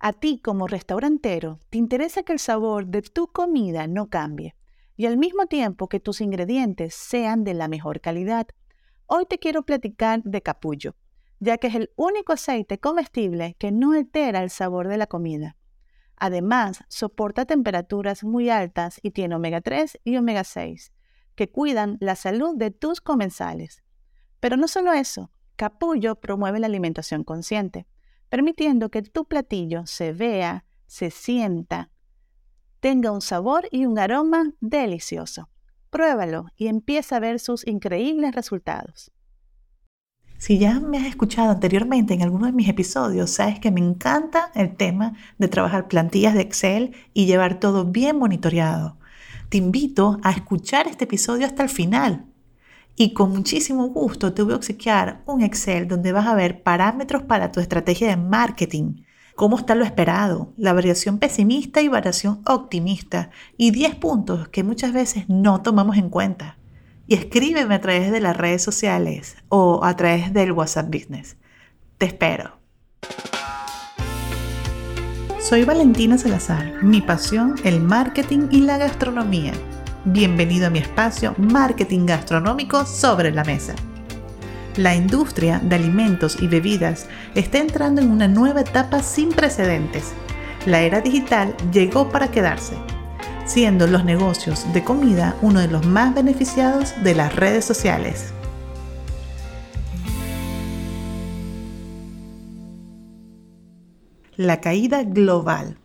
A ti como restaurantero, te interesa que el sabor de tu comida no cambie y al mismo tiempo que tus ingredientes sean de la mejor calidad. Hoy te quiero platicar de capullo, ya que es el único aceite comestible que no altera el sabor de la comida. Además, soporta temperaturas muy altas y tiene omega 3 y omega 6, que cuidan la salud de tus comensales. Pero no solo eso, capullo promueve la alimentación consciente, permitiendo que tu platillo se vea, se sienta, tenga un sabor y un aroma delicioso. Pruébalo y empieza a ver sus increíbles resultados. Si ya me has escuchado anteriormente en alguno de mis episodios, sabes que me encanta el tema de trabajar plantillas de Excel y llevar todo bien monitoreado. Te invito a escuchar este episodio hasta el final. Y con muchísimo gusto te voy a obsequiar un Excel donde vas a ver parámetros para tu estrategia de marketing, cómo está lo esperado, la variación pesimista y variación optimista, y 10 puntos que muchas veces no tomamos en cuenta. Y escríbeme a través de las redes sociales o a través del WhatsApp Business. Te espero. Soy Valentina Salazar, mi pasión el marketing y la gastronomía. Bienvenido a mi espacio Marketing Gastronómico sobre la Mesa. La industria de alimentos y bebidas está entrando en una nueva etapa sin precedentes. La era digital llegó para quedarse, siendo los negocios de comida uno de los más beneficiados de las redes sociales. La caída global.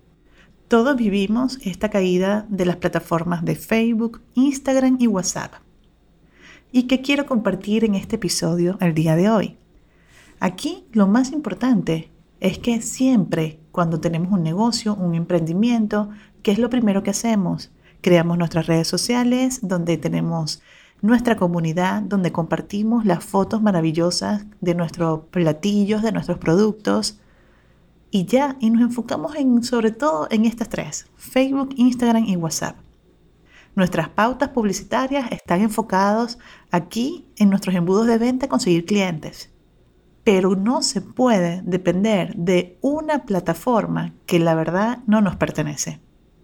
Todos vivimos esta caída de las plataformas de Facebook, Instagram y WhatsApp. ¿Y qué quiero compartir en este episodio el día de hoy? Aquí lo más importante es que siempre cuando tenemos un negocio, un emprendimiento, ¿qué es lo primero que hacemos? Creamos nuestras redes sociales donde tenemos nuestra comunidad, donde compartimos las fotos maravillosas de nuestros platillos, de nuestros productos y nos enfocamos sobre todo en estas tres, Facebook, Instagram y WhatsApp. Nuestras pautas publicitarias están enfocadas aquí en nuestros embudos de venta a conseguir clientes. Pero no se puede depender de una plataforma que la verdad no nos pertenece.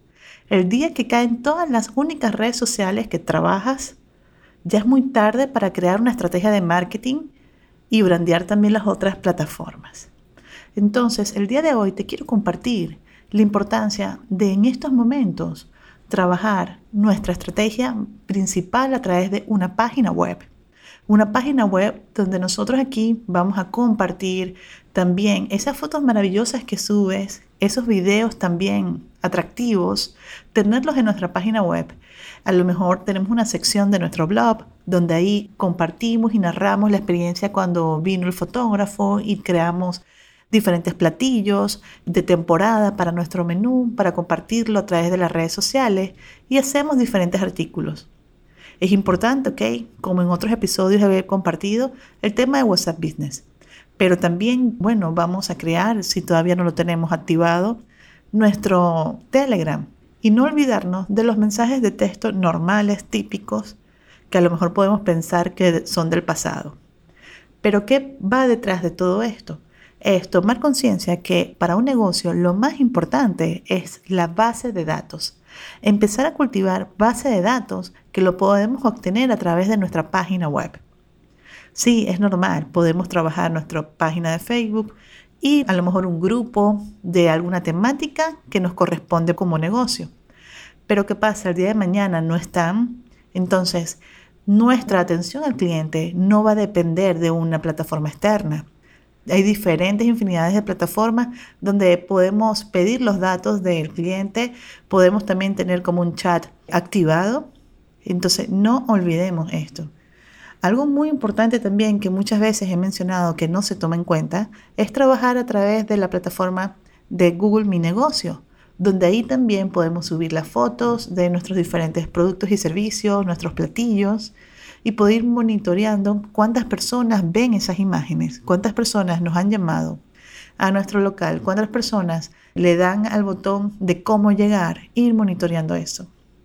El día que caen todas las únicas redes sociales que trabajas, ya es muy tarde para crear una estrategia de marketing y brandear también las otras plataformas. Entonces, el día de hoy te quiero compartir la importancia de en estos momentos trabajar nuestra estrategia principal a través de una página web. Una página web donde nosotros aquí vamos a compartir también esas fotos maravillosas que subes, esos videos también atractivos, tenerlos en nuestra página web. A lo mejor tenemos una sección de nuestro blog donde ahí compartimos y narramos la experiencia cuando vino el fotógrafo y creamos diferentes platillos de temporada para nuestro menú, para compartirlo a través de las redes sociales y hacemos diferentes artículos. Es importante, como en otros episodios he compartido, el tema de WhatsApp Business. Pero también, vamos a crear, si todavía no lo tenemos activado, nuestro Telegram. Y no olvidarnos de los mensajes de texto normales, típicos, que a lo mejor podemos pensar que son del pasado. Pero ¿qué va detrás de todo esto? Es tomar conciencia que para un negocio lo más importante es la base de datos. Empezar a cultivar base de datos que lo podemos obtener a través de nuestra página web. Sí, es normal, podemos trabajar nuestra página de Facebook y a lo mejor un grupo de alguna temática que nos corresponde como negocio. Pero ¿qué pasa? El día de mañana no están, entonces nuestra atención al cliente no va a depender de una plataforma externa. Hay diferentes infinidades de plataformas donde podemos pedir los datos del cliente, podemos también tener como un chat activado. Entonces no olvidemos esto. Algo muy importante también que muchas veces he mencionado que no se toma en cuenta es trabajar a través de la plataforma de Google Mi Negocio, donde ahí también podemos subir las fotos de nuestros diferentes productos y servicios, nuestros platillos, y poder ir monitoreando cuántas personas ven esas imágenes, cuántas personas nos han llamado a nuestro local, cuántas personas le dan al botón de cómo llegar, ir monitoreando eso.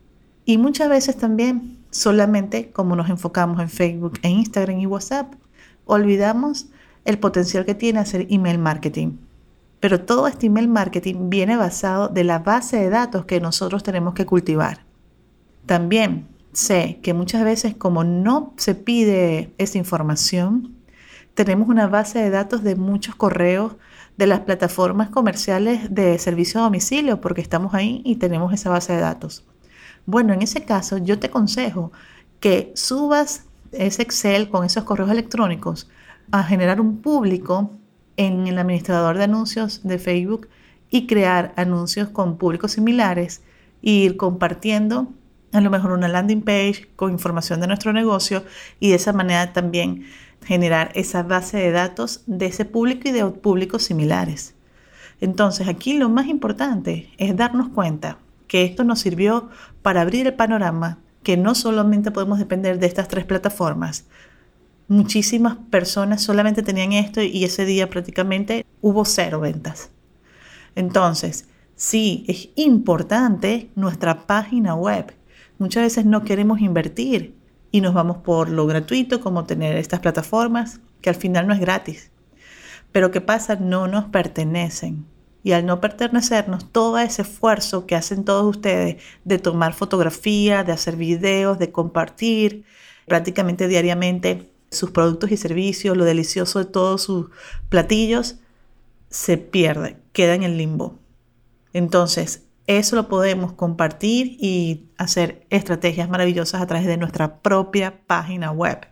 Y muchas veces también, solamente como nos enfocamos en Facebook, en Instagram y WhatsApp, olvidamos el potencial que tiene hacer email marketing. Pero todo este email marketing viene basado de la base de datos que nosotros tenemos que cultivar. También sé que muchas veces, como no se pide esa información, tenemos una base de datos de muchos correos de las plataformas comerciales de servicio a domicilio, porque estamos ahí y tenemos esa base de datos. Bueno, en ese caso yo te aconsejo que subas ese Excel con esos correos electrónicos a generar un público en el administrador de anuncios de Facebook y crear anuncios con públicos similares e ir compartiendo a lo mejor una landing page con información de nuestro negocio y de esa manera también generar esa base de datos de ese público y de públicos similares. Entonces aquí lo más importante es darnos cuenta que esto nos sirvió para abrir el panorama, que no solamente podemos depender de estas 3 plataformas. Muchísimas personas solamente tenían esto y ese día prácticamente hubo 0 ventas. Entonces, sí, es importante nuestra página web. Muchas veces no queremos invertir y nos vamos por lo gratuito, como tener estas plataformas, que al final no es gratis. Pero ¿qué pasa? No nos pertenecen. Y al no pertenecernos, todo ese esfuerzo que hacen todos ustedes de tomar fotografía, de hacer videos, de compartir prácticamente diariamente sus productos y servicios, lo delicioso de todos sus platillos, se pierde, queda en el limbo. Entonces, eso lo podemos compartir y hacer estrategias maravillosas a través de nuestra propia página web.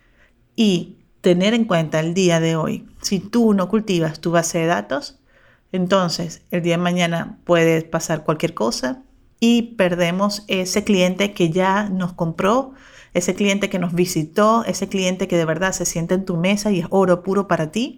Y tener en cuenta el día de hoy, si tú no cultivas tu base de datos, entonces el día de mañana puede pasar cualquier cosa y perdemos ese cliente que ya nos compró, ese cliente que nos visitó, ese cliente que de verdad se sienta en tu mesa y es oro puro para ti.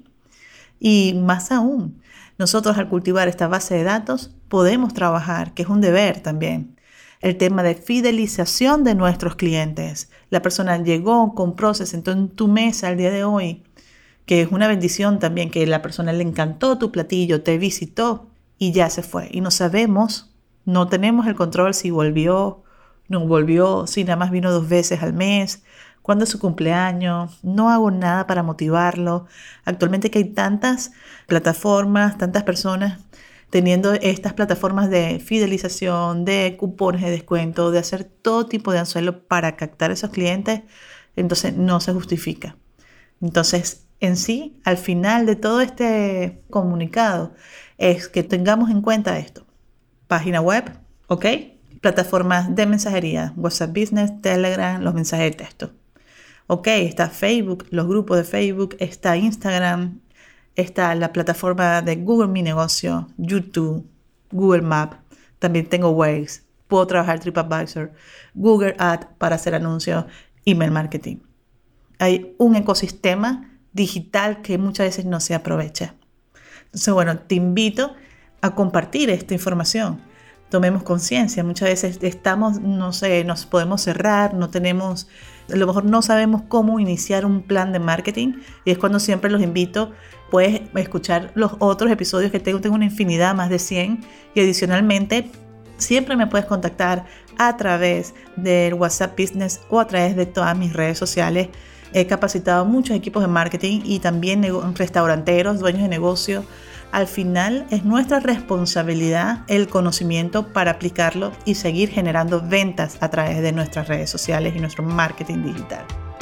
Y más aún, nosotros al cultivar esta base de datos podemos trabajar, que es un deber también, el tema de fidelización de nuestros clientes. La persona llegó, compró, se sentó en tu mesa el día de hoy, que es una bendición también, que la persona le encantó tu platillo, te visitó y ya se fue. Y no sabemos, no tenemos el control si volvió, no volvió, si nada más vino 2 veces al mes, cuándo es su cumpleaños, no hago nada para motivarlo. Actualmente que hay tantas plataformas, tantas personas teniendo estas plataformas de fidelización, de cupones de descuento, de hacer todo tipo de anzuelo para captar a esos clientes, entonces no se justifica. Entonces, en sí, al final de todo este comunicado, es que tengamos en cuenta esto. Página web, ¿ok? Plataformas de mensajería, WhatsApp Business, Telegram, los mensajes de texto. Ok, está Facebook, los grupos de Facebook, está Instagram, está la plataforma de Google Mi Negocio, YouTube, Google Maps, también tengo Waze, puedo trabajar TripAdvisor, Google Ads para hacer anuncios, email marketing. Hay un ecosistema digital que muchas veces no se aprovecha. Entonces, bueno, te invito a compartir esta información. Tomemos conciencia. Muchas veces estamos, no sé, nos podemos cerrar, no tenemos, a lo mejor no sabemos cómo iniciar un plan de marketing y es cuando siempre los invito. Puedes escuchar los otros episodios que tengo una infinidad, más de 100, y adicionalmente siempre me puedes contactar a través del WhatsApp Business o a través de todas mis redes sociales. He capacitado muchos equipos de marketing y también restauranteros, dueños de negocio. Al final es nuestra responsabilidad el conocimiento para aplicarlo y seguir generando ventas a través de nuestras redes sociales y nuestro marketing digital.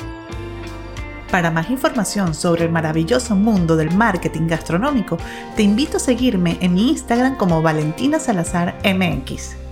Para más información sobre el maravilloso mundo del marketing gastronómico, te invito a seguirme en mi Instagram como Valentina Salazar MX.